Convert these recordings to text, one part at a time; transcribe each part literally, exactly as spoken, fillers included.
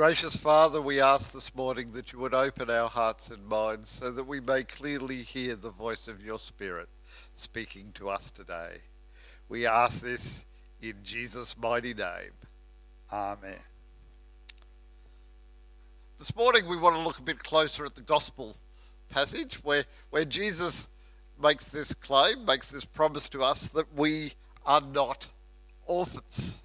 Gracious Father, we ask this morning that you would open our hearts and minds so that we may clearly hear the voice of your Spirit speaking to us today. We ask this in Jesus' mighty name. Amen. This morning we want to look a bit closer at the gospel passage where, where Jesus makes this claim, makes this promise to us that we are not orphans.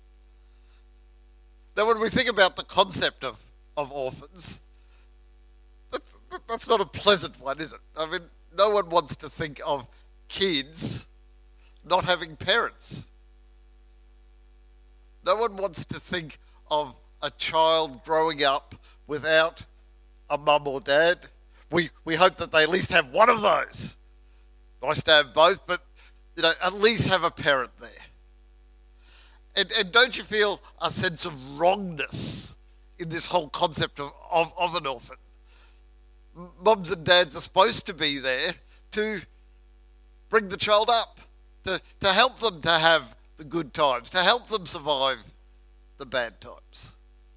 Now, when we think about the concept of, of orphans, that's, that's not a pleasant one, is it? I mean, no one wants to think of kids not having parents. No one wants to think of a child growing up without a mum or dad. We we hope that they at least have one of those. Nice to have both, but you know, at least have a parent there. And, and don't you feel a sense of wrongness in this whole concept of, of, of an orphan? Mums and dads are supposed to be there to bring the child up, to, to help them to have the good times, to help them survive the bad times.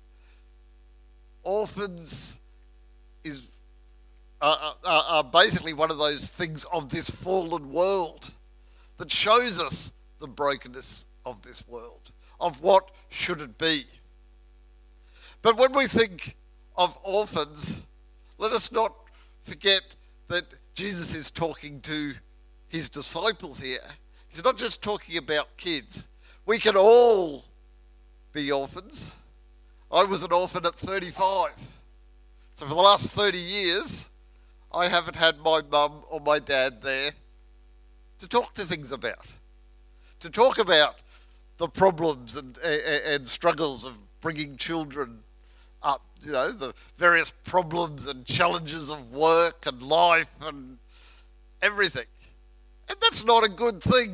Orphans is are, are, are basically one of those things of this fallen world that shows us the brokenness of this world, of what should it be. But when we think of orphans, let us not forget that Jesus is talking to his disciples here. He's not just talking about kids. We can all be orphans. I was an orphan at thirty-five. So for the last thirty years, I haven't had my mum or my dad there to talk to things about, to talk about the problems and, and, and struggles of bringing children up, you know, the various problems and challenges of work and life and everything. And that's not a good thing.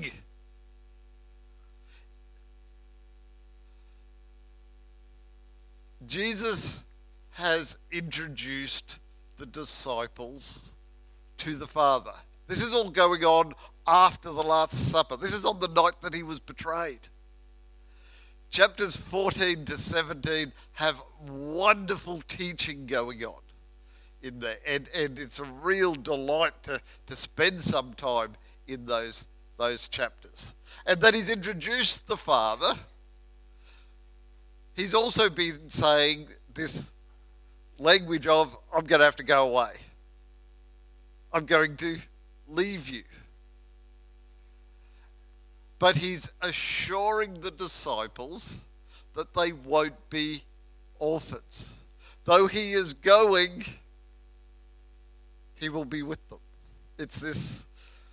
Jesus has introduced the disciples to the Father. This is all going on after the Last Supper. This is on the night that he was betrayed. Chapters fourteen to seventeen have wonderful teaching going on in there. And, and it's a real delight to, to spend some time in those, those chapters. And that he's introduced the Father. He's also been saying this language of, I'm going to have to go away. I'm going to leave you. But he's assuring the disciples that they won't be orphans. Though he is going, he will be with them. It's this,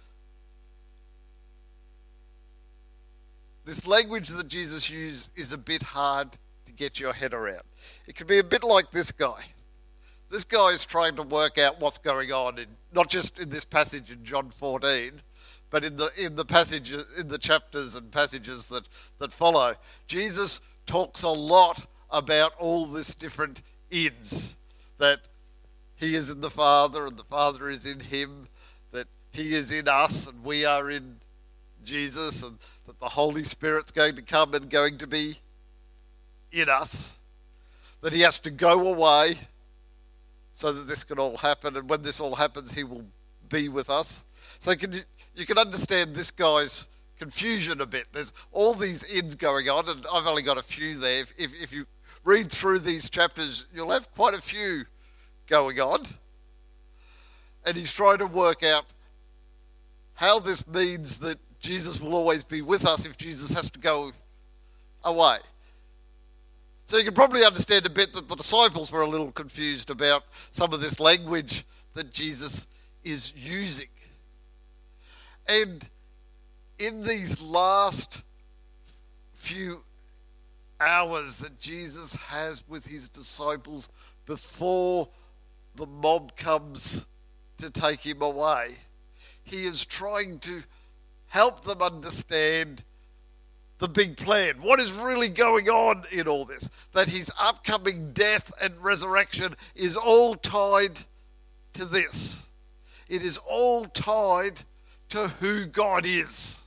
this language that Jesus used is a bit hard to get your head around. It can be a bit like this guy. This guy is trying to work out what's going on, in, not just in this passage in John fourteen, but in the in the passage in the chapters and passages that, that follow. Jesus talks a lot about all this different ins, that he is in the Father and the Father is in him, that he is in us and we are in Jesus, and that the Holy Spirit's going to come and going to be in us, that he has to go away so that this can all happen, and when this all happens, he will be with us. So can you, you can understand this guy's confusion a bit. There's all these ins going on, and I've only got a few there. If, if, if you read through these chapters, you'll have quite a few going on. And he's trying to work out how this means that Jesus will always be with us if Jesus has to go away. So you can probably understand a bit that the disciples were a little confused about some of this language that Jesus is using. And in these last few hours that Jesus has with his disciples before the mob comes to take him away, he is trying to help them understand the big plan. What is really going on in all this? That his upcoming death and resurrection is all tied to this. It is all tied to who God is.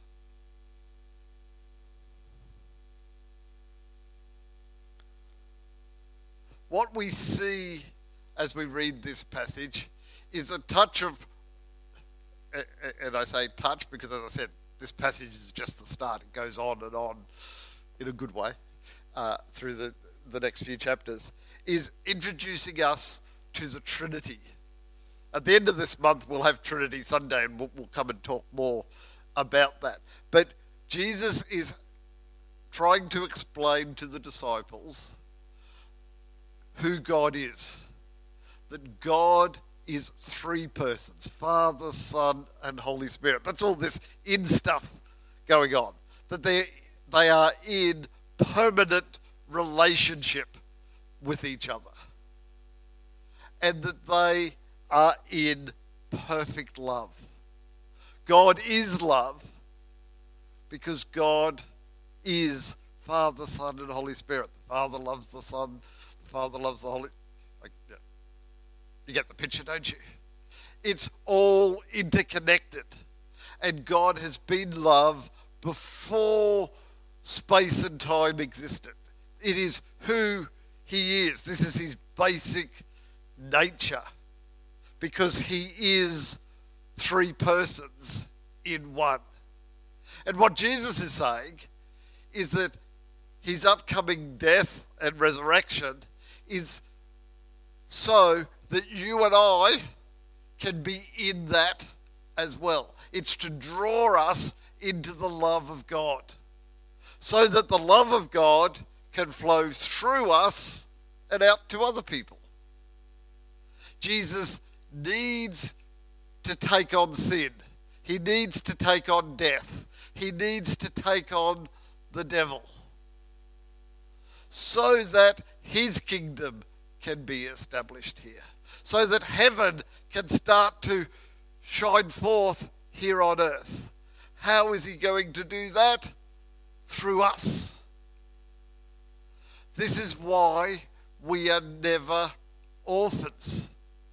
what we see as we read this passage is a touch of, and I say touch because, as I said, this passage is just the start. It goes on and on in a good way uh, through the, the next few chapters, is introducing us to the Trinity. At the end of this month, we'll have Trinity Sunday, and we'll, we'll come and talk more about that. But Jesus is trying to explain to the disciples who God is. That God is three persons, Father, Son, and Holy Spirit. That's all this in stuff going on. That they they are in permanent relationship with each other. And that they are in perfect love. God is love because God is Father, Son, and Holy Spirit. The Father loves the Son, the Father loves the Holy... Like, you get the picture, don't you? It's all interconnected. And God has been love before space and time existed. It is who he is. This is his basic nature. Because he is three persons in one. And what Jesus is saying is that his upcoming death and resurrection is so that you and I can be in that as well. It's to draw us into the love of God, so that the love of God can flow through us and out to other people. Jesus needs to take on sin. He needs to take on death. He needs to take on the devil, so that his kingdom can be established here, so that heaven can start to shine forth here on earth. How is he going to do that? Through us. This is why we are never orphans.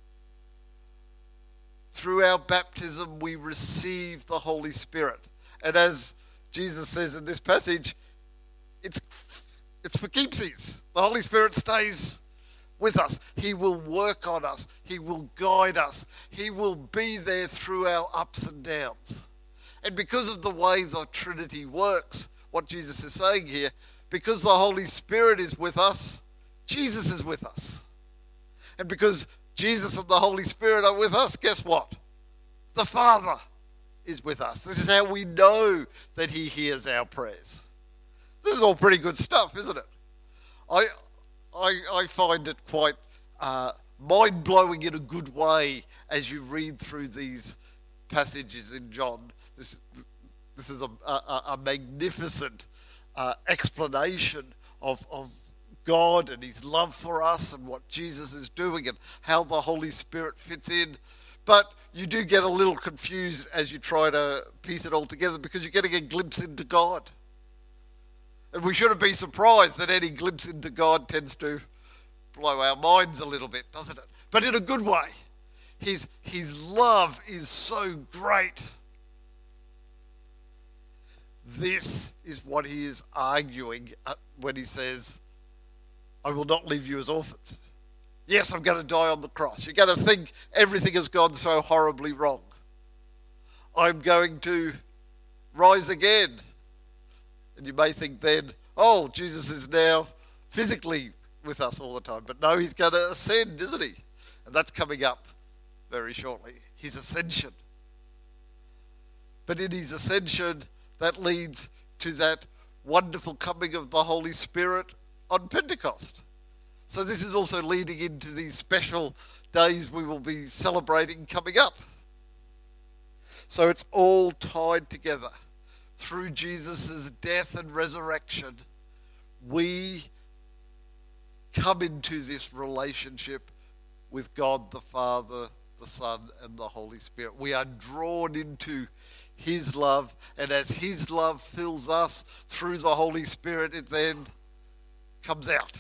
Through our baptism, we receive the Holy Spirit. And as Jesus says in this passage, it's it's for keepsies. The Holy Spirit stays with us. He will work on us. He will guide us. He will be there through our ups and downs. And because of the way the Trinity works, what Jesus is saying here, because the Holy Spirit is with us, Jesus is with us. And because Jesus and the Holy Spirit are with us, guess what? The Father is with us. This is how we know that he hears our prayers. This is all pretty good stuff, isn't it? I I, I find it quite uh, mind-blowing in a good way as you read through these passages in John. This, this is a, a, a magnificent uh, explanation of, of God and his love for us and what Jesus is doing and how the Holy Spirit fits in. But you do get a little confused as you try to piece it all together because you're getting a glimpse into God. And we shouldn't be surprised that any glimpse into God tends to blow our minds a little bit, doesn't it? But in a good way. His, his love is so great. This is what he is arguing when he says, I will not leave you as orphans. Yes, I'm going to die on the cross. You're going to think everything has gone so horribly wrong. I'm going to rise again. And you may think then, oh, Jesus is now physically with us all the time. But no, he's going to ascend, isn't he? And that's coming up very shortly. His ascension. But in his ascension, that leads to that wonderful coming of the Holy Spirit on Pentecost. So this is also leading into these special days we will be celebrating coming up. So it's all tied together. Through Jesus' death and resurrection, we come into this relationship with God the Father, the Son, and the Holy Spirit. We are drawn into his love, and as his love fills us through the Holy Spirit, it then comes out.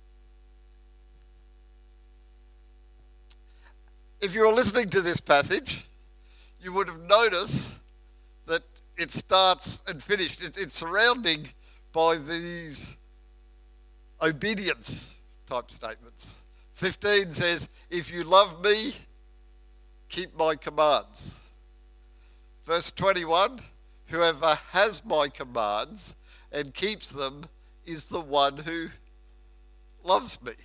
If you were listening to this passage, you would have noticed that it starts and finished. It's, it's surrounding by these obedience type statements. fifteen says, if you love me, keep my commands. Verse twenty-one, whoever has my commands and keeps them is the one who loves me.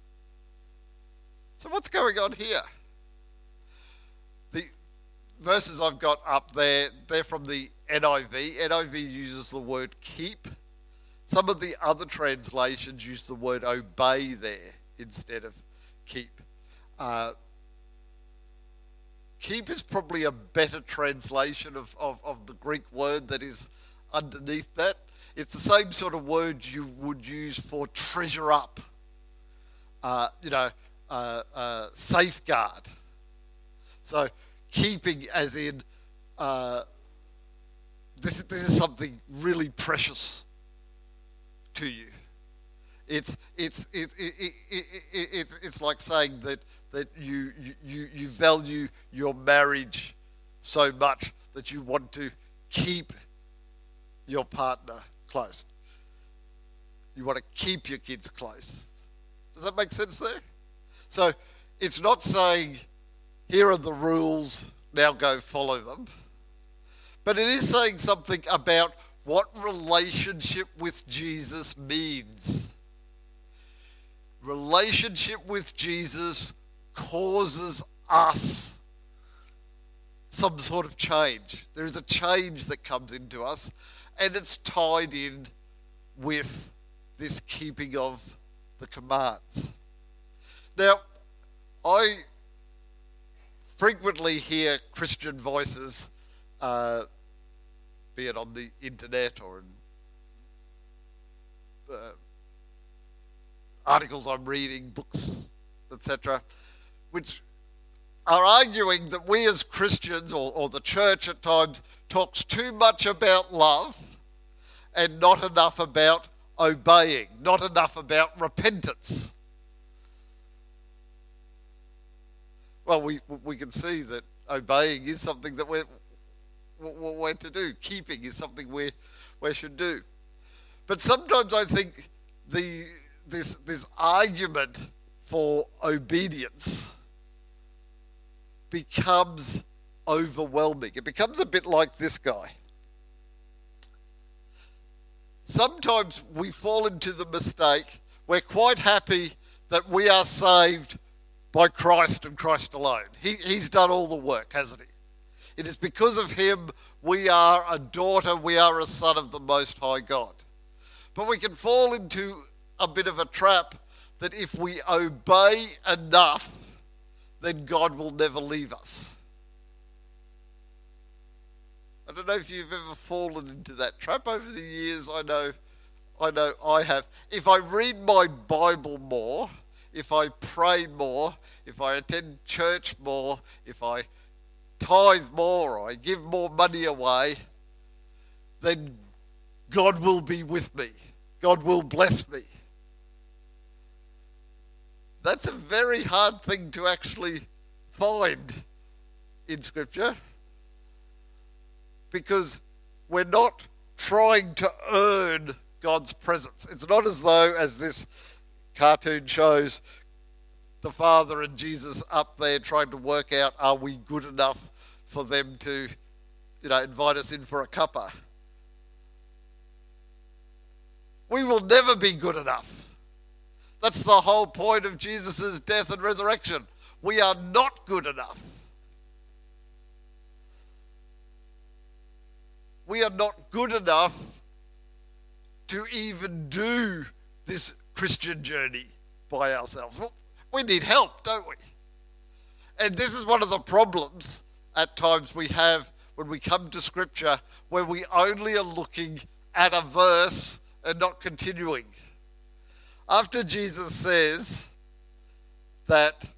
So what's going on here? The verses I've got up there, they're from the N I V. N I V uses the word keep. Some of the other translations use the word obey there instead of keep. Uh, keep is probably a better translation of, of, of the Greek word that is underneath that. It's the same sort of word you would use for treasure up, uh, you know, uh, uh, safeguard. So keeping as in uh, this, this is something really precious to you. It's it's it, it, it, it, it, it's like saying that that you, you you value your marriage so much that you want to keep your partner close. You want to keep your kids close. Does that make sense there? So it's not saying here are the rules, now go follow them. But it is saying something about what relationship with Jesus means. Relationship with Jesus causes us some sort of change. There is a change that comes into us, and it's tied in with this keeping of the commands. Now, I frequently hear Christian voices, uh, be it on the internet or in uh, articles I'm reading, books, et cetera, which are arguing that we as Christians, or, or the church at times, talks too much about love and not enough about obeying, not enough about repentance. Well, we we can see that obeying is something that we're, we're to do. Keeping is something we we should do. But sometimes I think the this this argument for obedience becomes overwhelming. It becomes a bit like this guy. Sometimes we fall into the mistake, we're quite happy that we are saved by Christ and Christ alone. He, he's done all the work, hasn't he? It is because of him we are a daughter, we are a son of the Most High God. But we can fall into a bit of a trap that if we obey enough, then God will never leave us. I don't know if you've ever fallen into that trap over the years. I know, I know I have. If I read my Bible more, if I pray more, if I attend church more, if I tithe more, or I give more money away, then God will be with me. God will bless me. That's a very hard thing to actually find in Scripture, because we're not trying to earn God's presence. It's not as though, as this cartoon shows, the Father and Jesus up there trying to work out, are we good enough for them to, you know, invite us in for a cuppa. We will never be good enough. That's the whole point of Jesus' death and resurrection. We are not good enough. We are not good enough to even do this Christian journey by ourselves. We need help, don't we? And this is one of the problems at times we have when we come to Scripture, where we only are looking at a verse and not continuing. After Jesus says that,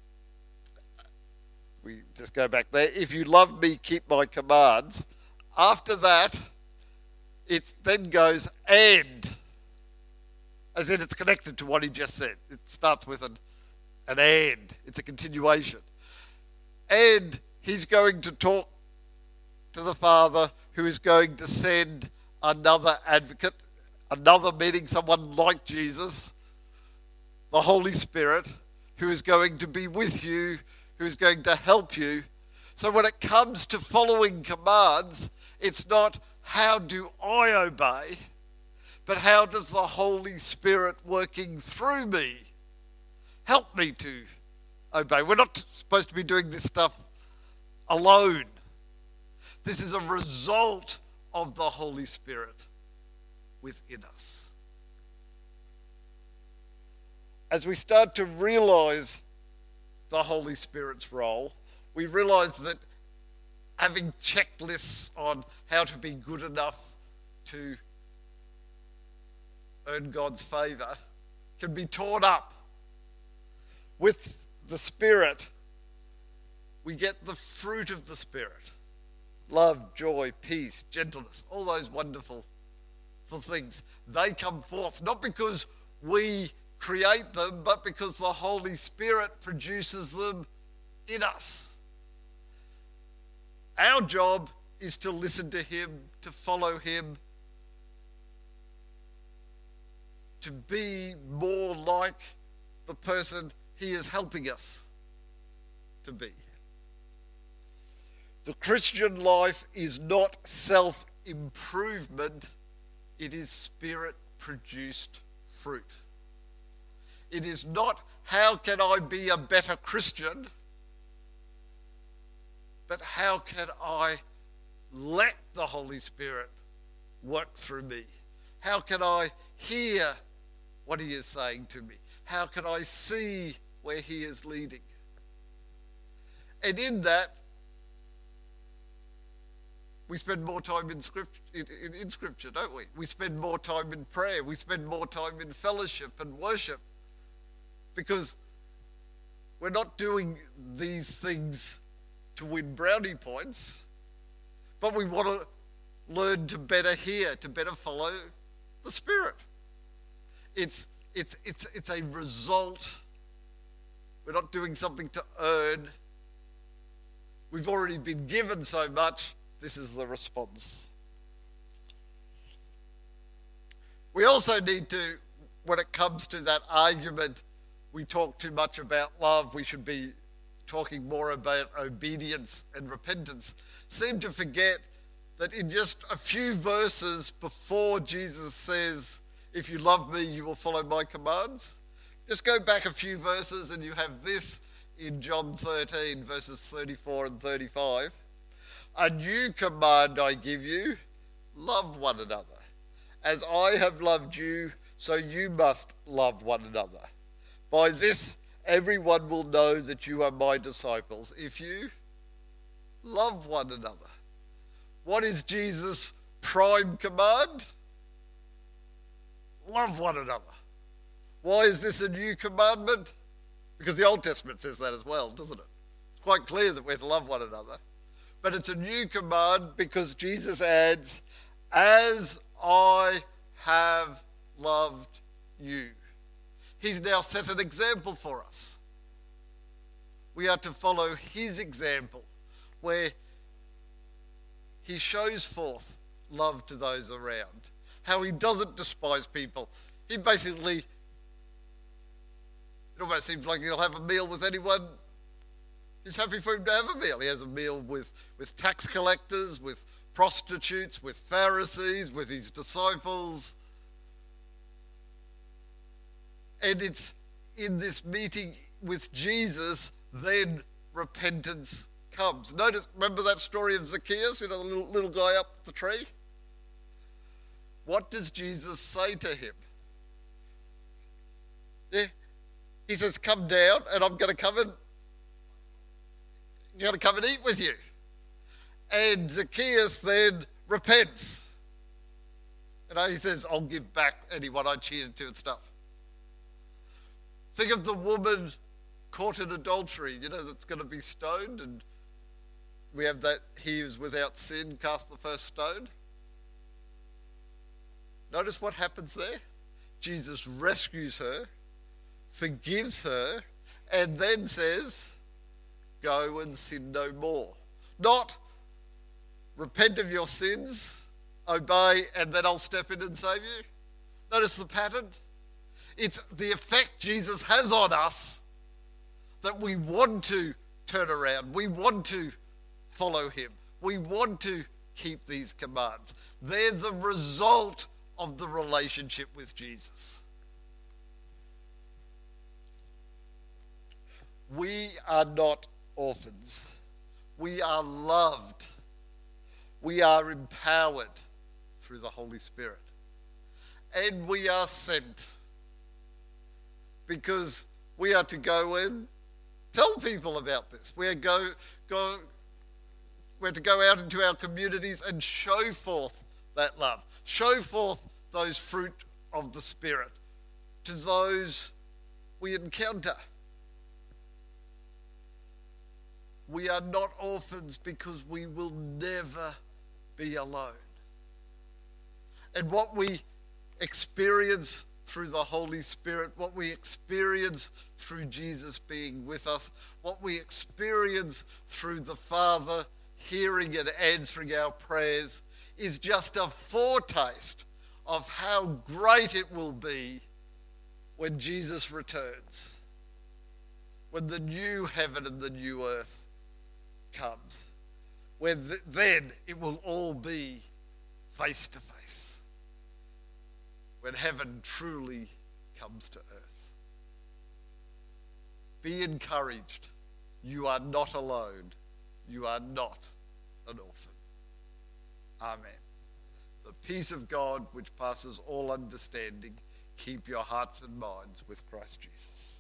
we just go back there, if you love me, keep my commands. After that, it then goes and, as in it's connected to what he just said. It starts with an, an and. It's a continuation. And he's going to talk to the Father, who is going to send another advocate, another meeting, someone like Jesus, the Holy Spirit, who is going to be with you, who is going to help you. So when it comes to following commands, it's not how do I obey, but how does the Holy Spirit working through me help me to obey. We're not supposed to be doing this stuff alone. This is a result of the Holy Spirit within us. As we start to realize the Holy Spirit's role, we realize that having checklists on how to be good enough to earn God's favour can be torn up. With the Spirit, we get the fruit of the Spirit. Love, joy, peace, gentleness, all those wonderful things. They come forth not because we create them, but because the Holy Spirit produces them in us. Our job is to listen to him, to follow him, to be more like the person he is helping us to be. The Christian life is not self-improvement, it is Spirit-produced fruit. It is not, how can I be a better Christian, but how can I let the Holy Spirit work through me? How can I hear what he is saying to me? How can I see where he is leading? And in that, we spend more time in scripture, in, in, in scripture, don't we? We spend more time in prayer. We spend more time in fellowship and worship. Because we're not doing these things to win brownie points, but we want to learn to better hear, to better follow the Spirit. It's, it's, it's, it's a result. We're not doing something to earn. We've already been given so much. This is the response. We also need to, when it comes to that argument, we talk too much about love, we should be talking more about obedience and repentance, seem to forget that in just a few verses before Jesus says, if you love me, you will follow my commands. Just go back a few verses and you have this in John thirteen, verses thirty-four and thirty-five. A new command I give you, love one another. As I have loved you, so you must love one another. By this, everyone will know that you are my disciples, if you love one another. What is Jesus' prime command? Love one another. Why is this a new commandment? Because the Old Testament says that as well, doesn't it? It's quite clear that we're to love one another. But it's a new command because Jesus adds, as I have loved you. He's now set an example for us. We are to follow his example where he shows forth love to those around, how he doesn't despise people. He basically, it almost seems like he'll have a meal with anyone. He's happy for him to have a meal. He has a meal with, with tax collectors, with prostitutes, with Pharisees, with his disciples. And it's in this meeting with Jesus, then repentance comes. Notice, remember that story of Zacchaeus, you know, the little, little guy up the tree? What does Jesus say to him? Yeah. He says, come down and I'm going to come and I'm going to come and eat with you. And Zacchaeus then repents. You know, he says, I'll give back anyone I cheated to and stuff. Think of the woman caught in adultery, you know, that's going to be stoned, and we have that he who's without sin cast the first stone. Notice what happens there. Jesus rescues her, forgives her, and then says, go and sin no more. Not repent of your sins, obey, and then I'll step in and save you. Notice the pattern. It's the effect Jesus has on us that we want to turn around. We want to follow him. We want to keep these commands. They're the result of the relationship with Jesus. We are not orphans. We are loved. We are empowered through the Holy Spirit. And we are sent because we are to go and tell people about this. We are go, go, we're to go out into our communities and show forth that love. Show forth those fruit of the Spirit to those we encounter. We are not orphans because we will never be alone. And what we experience through the Holy Spirit, what we experience through Jesus being with us, what we experience through the Father hearing and answering our prayers, is just a foretaste of how great it will be when Jesus returns, when the new heaven and the new earth comes, where th- then it will all be face to face, when heaven truly comes to earth. Be encouraged. You are not alone. You are not an orphan. Amen. The peace of God, which passes all understanding, keep your hearts and minds with Christ Jesus.